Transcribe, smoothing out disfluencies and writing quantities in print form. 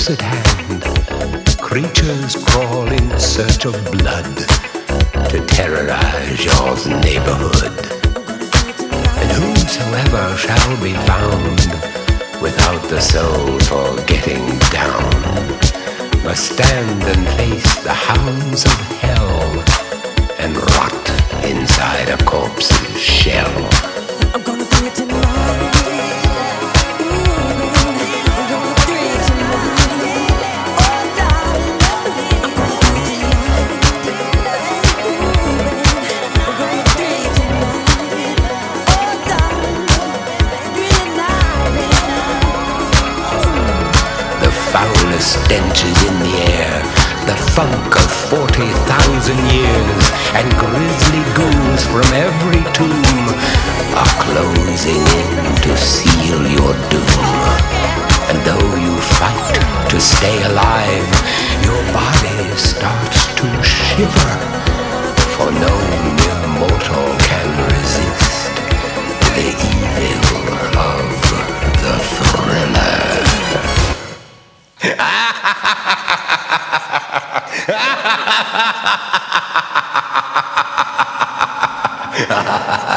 close at hand, creatures crawl in search of blood to terrorize your neighborhood. And whosoever shall be found without the soul for getting down must stand and face the hounds of hell and rot inside a corpse's shell. I'm gonna do it tonight. Foulest stenches in the air, the funk of 40,000 years, and grisly ghouls from every tomb are closing in to seal your doom. And though you fight to stay alive, your body starts to shiver, for no mere mortal can resist the evil of the thriller. Ha ha ha ha!